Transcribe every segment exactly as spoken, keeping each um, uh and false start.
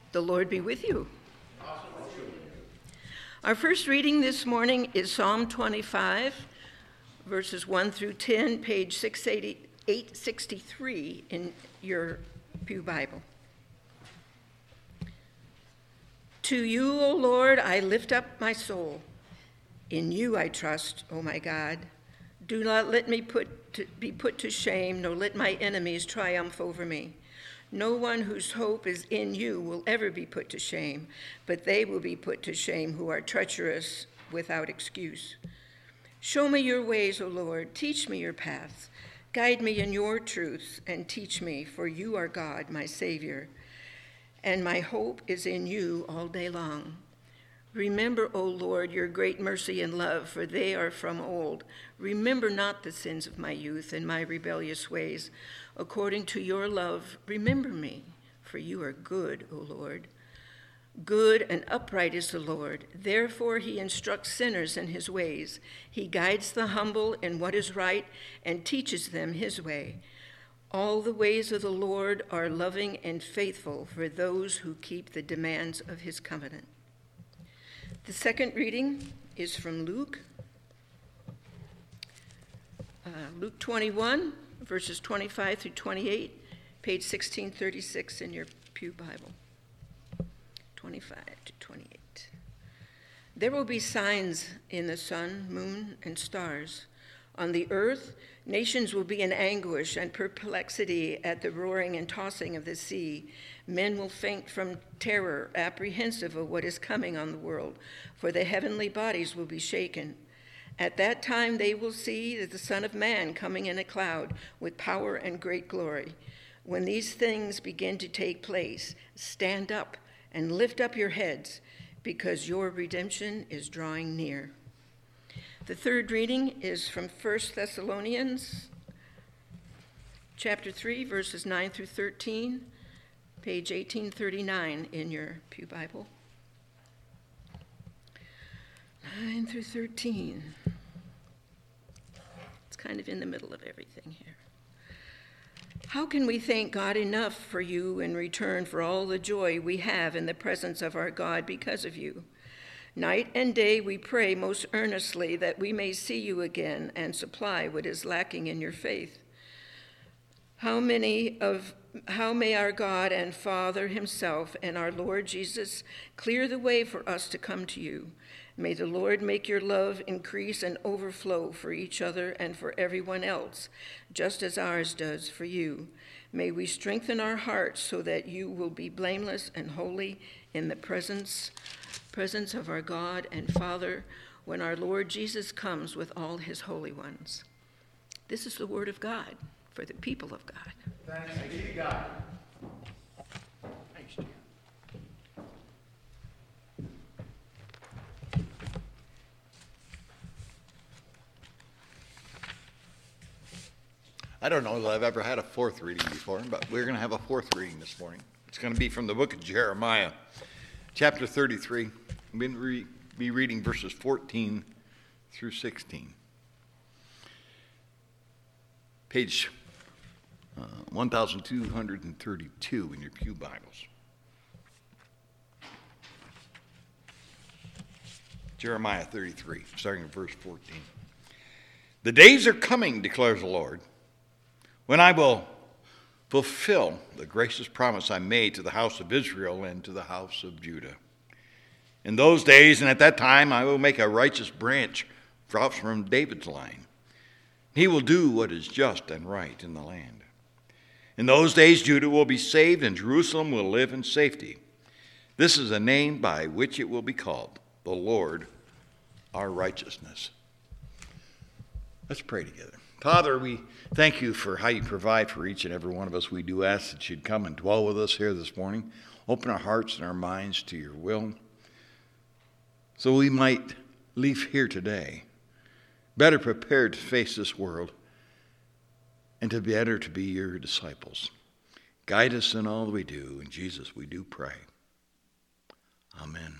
The Lord be with you. Our first reading this morning is Psalm twenty-five, verses one through ten, page eight sixty-three in your Pew Bible. To you, O Lord, I lift up my soul. In you I trust, O my God. Do not let me put to, be put to shame, nor let my enemies triumph over me. No one whose hope is in you will ever be put to shame, but they will be put to shame who are treacherous without excuse. Show me your ways, O Lord. Teach me your paths. Guide me in your truths and teach me, for you are God, my Savior, and my hope is in you all day long. Remember, O Lord, your great mercy and love, for they are from old. Remember not the sins of my youth and my rebellious ways. According to your love, remember me, for you are good, O Lord. Good and upright is the Lord. Therefore he instructs sinners in his ways. He guides the humble in what is right and teaches them his way. All the ways of the Lord are loving and faithful for those who keep the demands of his covenant. The second reading is from Luke, uh, Luke twenty-one, verses twenty-five through twenty-eight, page sixteen thirty-six in your Pew Bible. twenty-five to twenty-eight. There will be signs in the sun, moon, and stars. On the earth, nations will be in anguish and perplexity at the roaring and tossing of the sea. Men will faint from terror, apprehensive of what is coming on the world, for the heavenly bodies will be shaken. At that time they will see the Son of Man coming in a cloud with power and great glory. When these things begin to take place, stand up and lift up your heads, because your redemption is drawing near. The third reading is from First Thessalonians chapter three, verses nine through thirteen, page eighteen thirty-nine in your Pew Bible. nine through thirteen. It's kind of in the middle of everything here. How can we thank God enough for you in return for all the joy we have in the presence of our God because of you? Night and day we pray most earnestly that we may see you again and supply what is lacking in your faith. How many of how may our God and Father himself and our Lord Jesus clear the way for us to come to you. May the Lord make your love increase and overflow for each other and for everyone else, just as ours does for you. May we strengthen our hearts so that you will be blameless and holy in the presence presence of our God and Father when our Lord Jesus comes with all his holy ones. This is the word of God for the people of God. Thanks be to God. Thanks, dear. I don't know that I've ever had a fourth reading before, but we're going to have a fourth reading this morning. It's going to be from the book of Jeremiah, chapter thirty-three. I'm going to re- be reading verses fourteen through sixteen. Page uh, one thousand two hundred thirty-two in your Pew Bibles. Jeremiah thirty-three, starting at verse fourteen. The days are coming, declares the Lord, when I will fulfill the gracious promise I made to the house of Israel and to the house of Judah. In those days and at that time, I will make a righteous branch drop from David's line. He will do what is just and right in the land. In those days, Judah will be saved and Jerusalem will live in safety. This is a name by which it will be called, the Lord, our righteousness. Let's pray together. Father, we thank you for how you provide for each and every one of us. We do ask that you'd come and dwell with us here this morning. Open our hearts and our minds to your will, so we might leave here today better prepared to face this world and to better to be your disciples. Guide us in all that we do. In Jesus we do pray. Amen.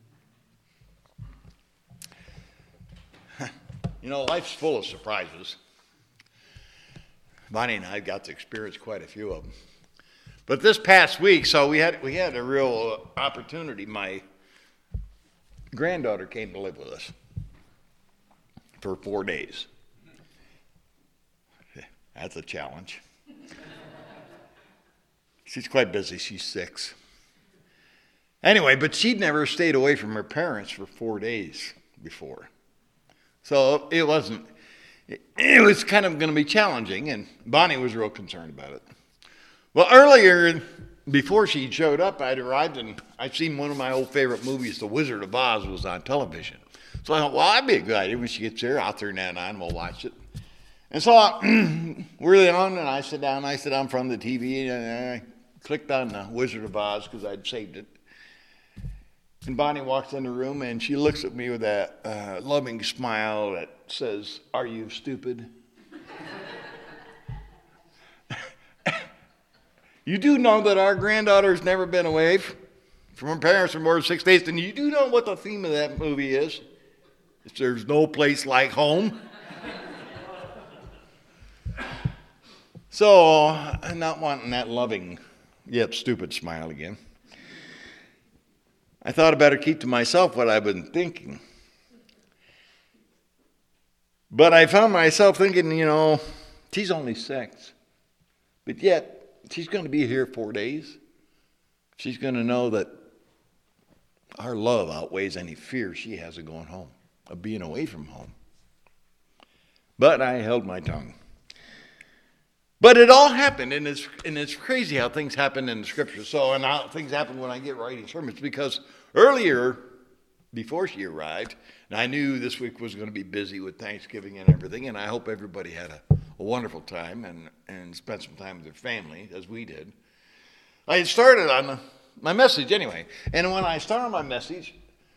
You know, life's full of surprises. Bonnie and I got to experience quite a few of them. But this past week, so we had we had a real opportunity. My granddaughter came to live with us for four days. That's a challenge. She's quite busy. She's six. Anyway, but she'd never stayed away from her parents for four days before. So it wasn't, it, it was kind of going to be challenging, and Bonnie was real concerned about it. Well, earlier, before she showed up, I'd arrived and I'd seen one of my old favorite movies, The Wizard of Oz, was on television. So I thought, well, that'd be a good idea. When she gets here, I'll turn that on and we'll watch it. And so I, we're on, and I sit down, I sit down in front of the T V, and I clicked on The Wizard of Oz because I'd saved it. And Bonnie walks in the room, and she looks at me with that uh, loving smile that says, "Are you stupid?" You do know that our granddaughter's never been away from her parents for more than six days, and you do know what the theme of that movie is? It's There's No Place Like Home. So, I'm not wanting that loving yet stupid smile again. I thought I'd better keep to myself what I've been thinking. But I found myself thinking, you know, she's only six. But yet, she's going to be here four days. She's going to know that our love outweighs any fear she has of going home, of being away from home. But I held my tongue. But it all happened, and it's, and it's crazy how things happen in the Scripture. So, and how things happen when I get writing sermons, because earlier, before she arrived, and I knew this week was going to be busy with Thanksgiving and everything, and I hope everybody had a, a wonderful time and, and spent some time with their family, as we did. I had started on my message anyway, and when I started my message,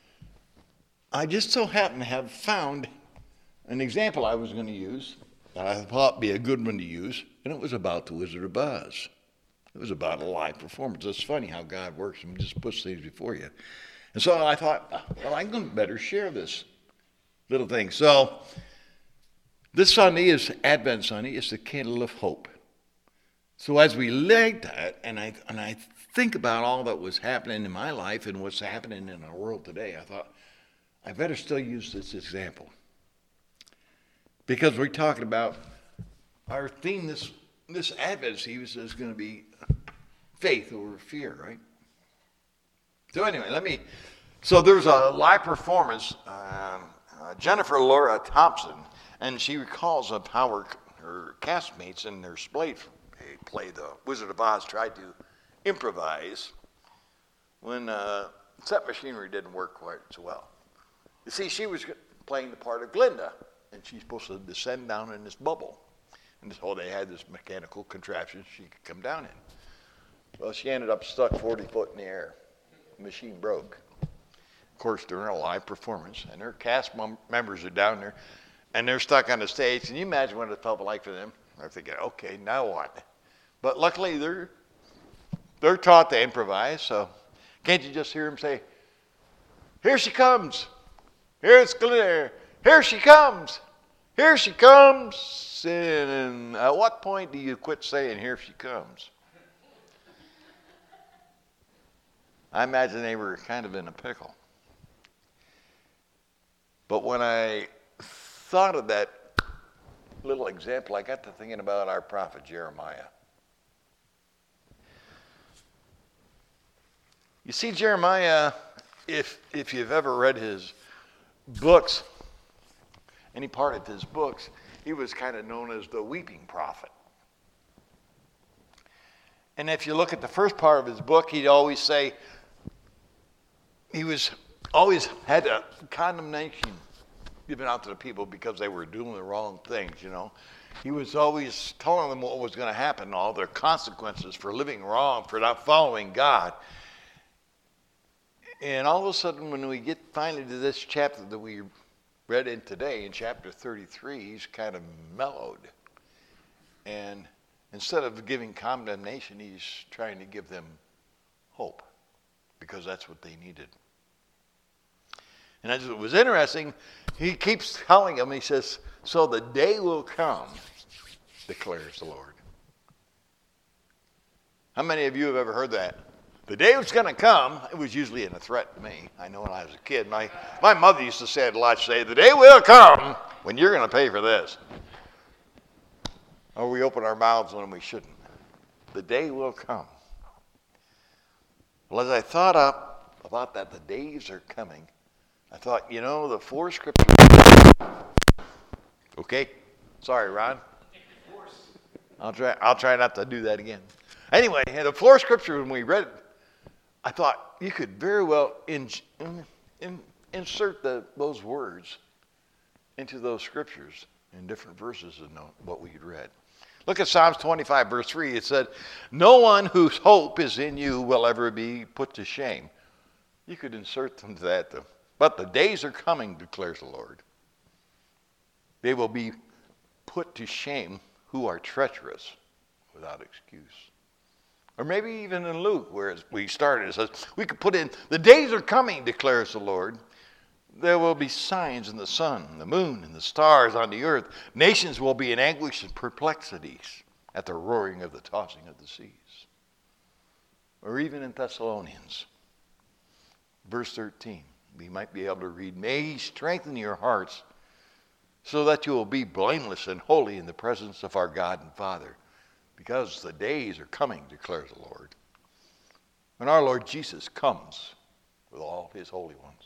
I just so happened to have found an example I was going to use that I thought would be a good one to use, and it was about The Wizard of Oz. It was about a live performance. It's funny how God works and just puts things before you. And so I thought, well, I'm going to better share this little thing. So this Sunday is Advent Sunday. It's the candle of hope. So as we light that, and I and I think about all that was happening in my life and what's happening in our world today, I thought, I better still use this example. Because we're talking about our theme this this Advent season is going to be faith over fear, right? So anyway, let me. So there's a live performance. Um, uh, Jennifer Laura Thompson, and she recalls of how her, her castmates in their play, play The Wizard of Oz tried to improvise when uh, set machinery didn't work quite so well. You see, she was playing the part of Glinda, and she's supposed to descend down in this bubble. And so they had this mechanical contraption she could come down in. Well, she ended up stuck forty foot in the air. The machine broke. Of course, during a live performance, and her cast mem- members are down there, and they're stuck on the stage. Can you imagine what it felt like for them? They're thinking, okay, now what? But luckily, they're they're taught to improvise, so can't you just hear them say, "Here she comes. Here's Glinda. Here she comes. Here she comes." And at what point do you quit saying, "Here she comes"? I imagine they were kind of in a pickle. But when I thought of that little example, I got to thinking about our prophet Jeremiah. You see, Jeremiah, if if you've ever read his books, any part of his books, he was kind of known as the weeping prophet. And if you look at the first part of his book, he'd always say, he was always had a condemnation given out to the people because they were doing the wrong things, you know. He was always telling them what was going to happen, all their consequences for living wrong, for not following God. And all of a sudden, when we get finally to this chapter that we read in today, in chapter thirty-three, he's kind of mellowed. And instead of giving condemnation, he's trying to give them hope, because that's what they needed. And as it was interesting, he keeps telling them, he says, so the day will come, declares the Lord. How many of you have ever heard that? The day was going to come. It was usually in a threat to me. I know when I was a kid, my, my mother used to say it a lot. She'd say, the day will come when you're going to pay for this. Or we open our mouths when we shouldn't. The day will come. Well, as I thought up about that, the days are coming, I thought, you know, the four scriptures. Okay? Sorry, Ron. I'll try, I'll try not to do that again. Anyway, the four scriptures, when we read it, I thought you could very well in, in, in, insert the, those words into those scriptures in different verses of what we had read. Look at Psalms twenty-five, verse three. It said, no one whose hope is in you will ever be put to shame. You could insert them to that, though. But the days are coming, declares the Lord. They will be put to shame who are treacherous without excuse. Or maybe even in Luke, where we started, it says, we could put in, the days are coming, declares the Lord. There will be signs in the sun, the moon, and the stars on the earth. Nations will be in anguish and perplexities at the roaring of the tossing of the seas. Or even in Thessalonians, verse thirteen, we might be able to read, may he strengthen your hearts so that you will be blameless and holy in the presence of our God and Father, because the days are coming, declares the Lord, when our Lord Jesus comes with all his holy ones.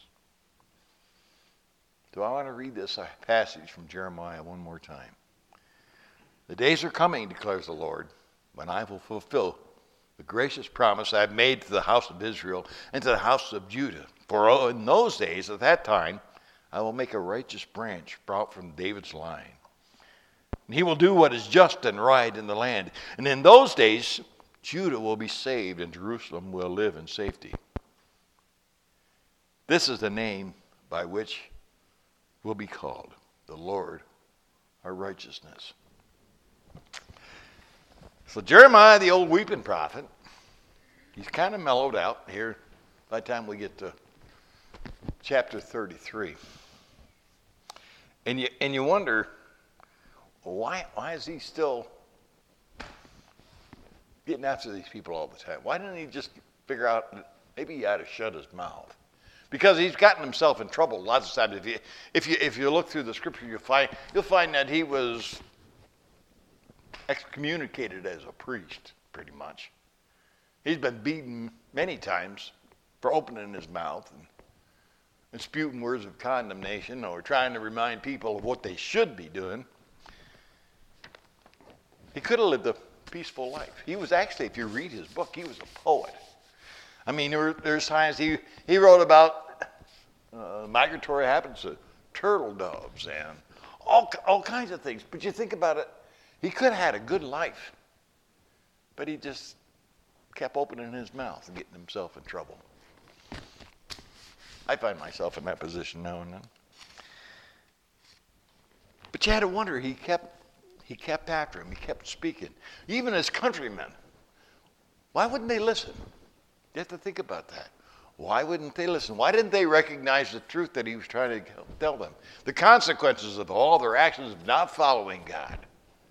So I want to read this passage from Jeremiah one more time. The days are coming, declares the Lord, when I will fulfill the gracious promise I have made to the house of Israel and to the house of Judah. For in those days, at that time, I will make a righteous branch sprout from David's line. And he will do what is just and right in the land. And in those days, Judah will be saved and Jerusalem will live in safety. This is the name by which will be called the Lord our righteousness. So Jeremiah, the old weeping prophet, he's kind of mellowed out here by the time we get to chapter thirty-three. And you and you wonder, well, why why is he still getting after these people all the time? Why didn't he just figure out that maybe he ought to shut his mouth? Because he's gotten himself in trouble lots of times. If you if you if you look through the scripture, you'll find you'll find that he was excommunicated as a priest, pretty much. He's been beaten many times for opening his mouth and, and spewing words of condemnation or trying to remind people of what they should be doing. He could have lived a peaceful life. He was actually, if you read his book, he was a poet. I mean, there were, there's times he, he wrote about uh, migratory habits of turtle doves and all, all kinds of things. But you think about it, he could have had a good life, but he just kept opening his mouth and getting himself in trouble. I find myself in that position now and then. But you had to wonder, he kept, he kept after him, he kept speaking. Even his countrymen, why wouldn't they listen? You have to think about that. Why wouldn't they listen? Why didn't they recognize the truth that he was trying to tell them? The consequences of all their actions of not following God.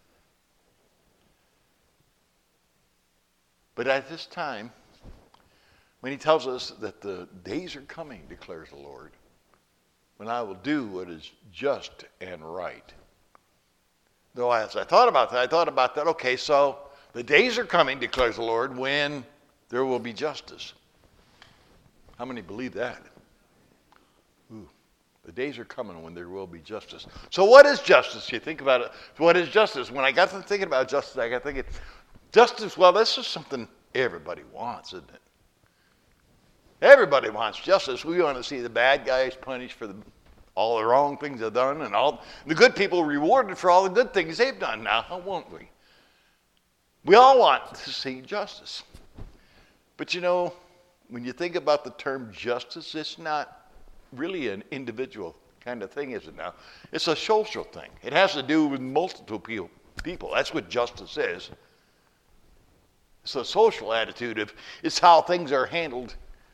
But at this time, when he tells us that the days are coming, declares the Lord, when I will do what is just and right. Though as I thought about that, I thought about that, okay, so the days are coming, declares the Lord, when there will be justice. How many believe that? Ooh, the days are coming when there will be justice. So what is justice? You think about it. What is justice? When I got to thinking about justice, I got thinking, justice, well, this is something everybody wants, isn't it? Everybody wants justice. We want to see the bad guys punished for the, all the wrong things they've done and all the good people rewarded for all the good things they've done now, won't we? We all want to see justice. But you know, when you think about the term justice, it's not really an individual kind of thing, is it now? It's a social thing. It has to do with multiple people. That's what justice is. It's a social attitude of it's how things are handled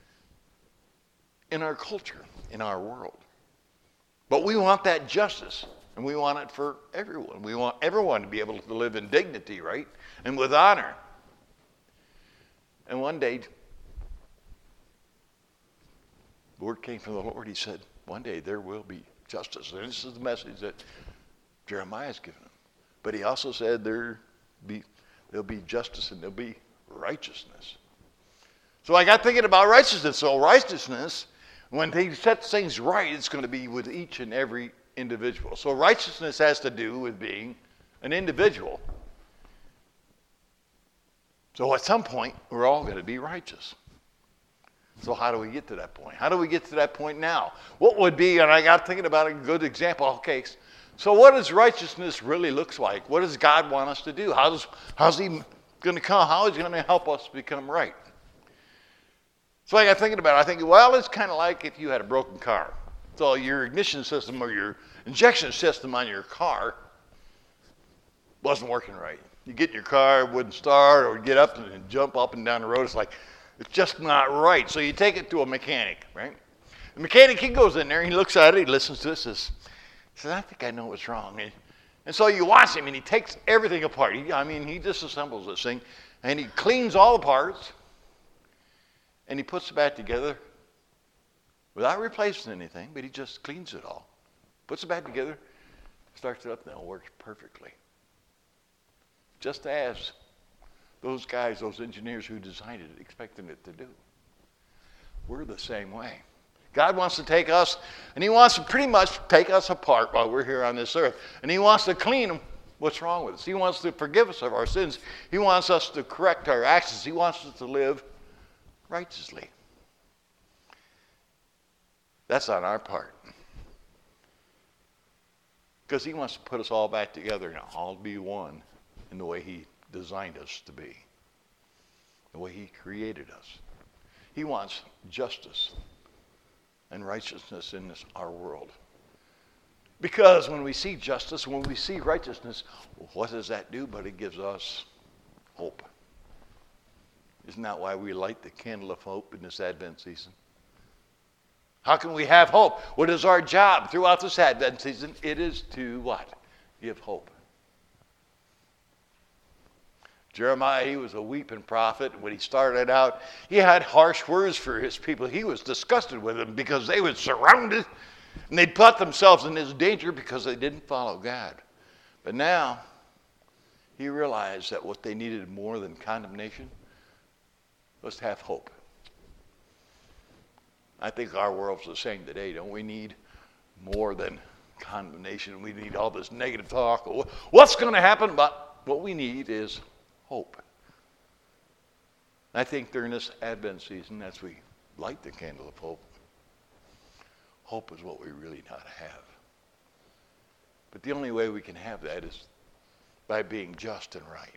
in our culture, in our world. But we want that justice, and we want it for everyone. We want everyone to be able to live in dignity, right? And with honor. And one day, the word came from the Lord. He said, one day there will be justice. And this is the message that Jeremiah has given him. But he also said there be there'll be justice and there'll be righteousness. So I got thinking about righteousness. So righteousness, when he sets things right, it's going to be with each and every individual. So righteousness has to do with being an individual. So at some point, we're all going to be righteous. So how do we get to that point? How do we get to that point now? What would be, and I got thinking about a good example. Okay, so what does righteousness really look like? What does God want us to do? How does, how's he going to come? How is he going to help us become right? So I got thinking about it. I think, well, it's kind of like if you had a broken car. So your ignition system or your injection system on your car wasn't working right. You get in your car, it wouldn't start, or get up and jump up and down the road. It's like, it's just not right. So you take it to a mechanic, right? The mechanic, he goes in there, he looks at it, he listens to it, says, says I think I know what's wrong. And, and so you watch him, and he takes everything apart. He, I mean, he disassembles this thing, and he cleans all the parts, and he puts it back together without replacing anything, but he just cleans it all. Puts it back together, starts it up, and it works perfectly. Just as those guys, those engineers who designed it, expected it to do. We're the same way. God wants to take us, and he wants to pretty much take us apart while we're here on this earth. And he wants to clean what's wrong with us. He wants to forgive us of our sins. He wants us to correct our actions. He wants us to live righteously. That's on our part. Because he wants to put us all back together and all be one in the way he designed us to be, the way he created us. He wants justice and righteousness in this, our world. Because when we see justice, when we see righteousness, what does that do? But it gives us hope. Isn't that why we light the candle of hope in this Advent season? How can we have hope? What is our job throughout this Advent season? It is to what? Give hope. Jeremiah, he was a weeping prophet. When he started out, he had harsh words for his people. He was disgusted with them because they were surrounded, and they'd put themselves in this danger because they didn't follow God. But now, he realized that what they needed more than condemnation was to have hope. I think our world's the same today. Don't we need more than condemnation? We need all this negative talk. What's going to happen? But what we need is hope. I think during this Advent season, as we light the candle of hope, hope is what we really ought to have. But the only way we can have that is by being just and right.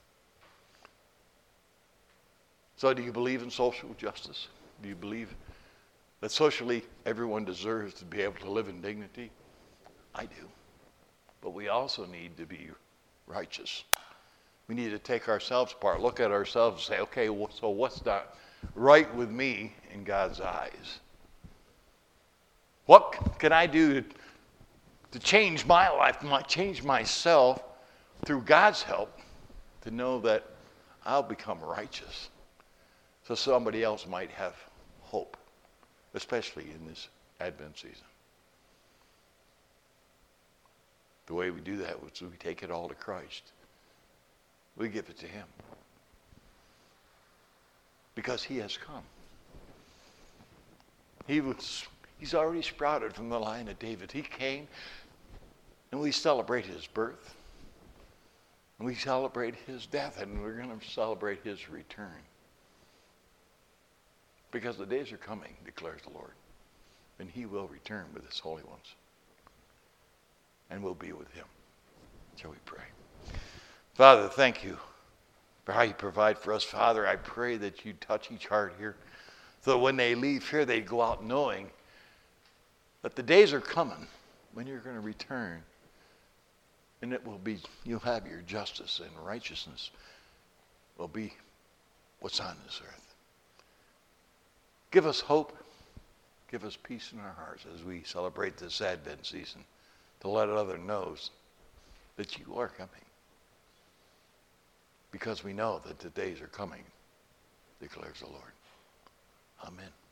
So do you believe in social justice? Do you believe that socially everyone deserves to be able to live in dignity? I do. But we also need to be righteous. We need to take ourselves apart, look at ourselves and say, okay, so what's not right with me in God's eyes? What can I do to change my life, change myself through God's help to know that I'll become righteous so somebody else might have hope, especially in this Advent season? The way we do that is we take it all to Christ. We give it to him. Because he has come. He was, he's already sprouted from the line of David. He came, and we celebrate his birth. And we celebrate his death, and we're going to celebrate his return. Because the days are coming, declares the Lord, and he will return with his holy ones. And we'll be with him. Shall we pray? Father, thank you for how you provide for us. Father, I pray that you touch each heart here so that when they leave here, they go out knowing that the days are coming when you're going to return, and it will be, you'll have your justice and righteousness will be what's on this earth. Give us hope. Give us peace in our hearts as we celebrate this Advent season, to let others know that you are coming. Because we know that the days are coming declares the Lord. Amen.